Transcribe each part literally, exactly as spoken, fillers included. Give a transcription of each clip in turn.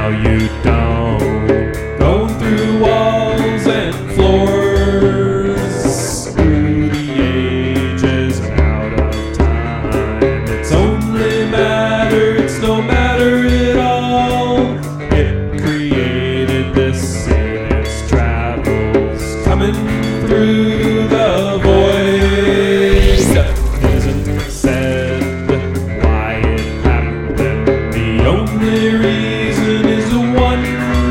now you don't. Going through walls and floors, through the ages and out of time. It's only matter, it's no matter at all. It created this in its travels, coming through the void. Isn't said why it happened. The only reason is one.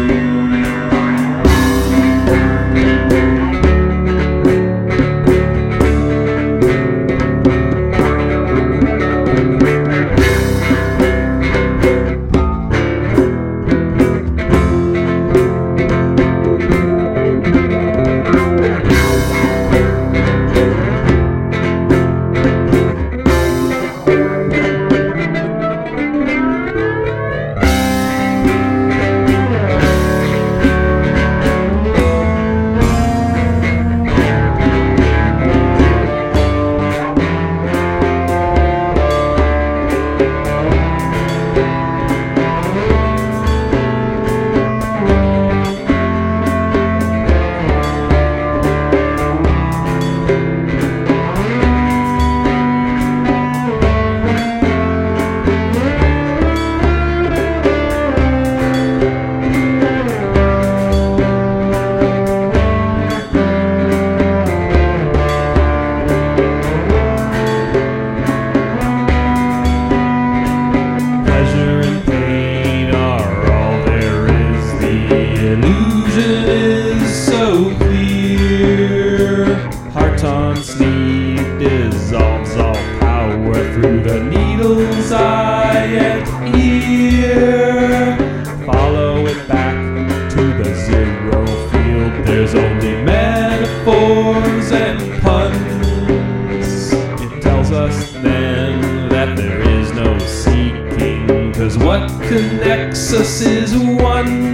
Illusion is so clear. Heart on sleeve dissolves all power through the needle's eye and ear. Follow it back to the zero field. There's only metaphors and puns. It tells us then that there is no seeking, 'cause what connects us is one.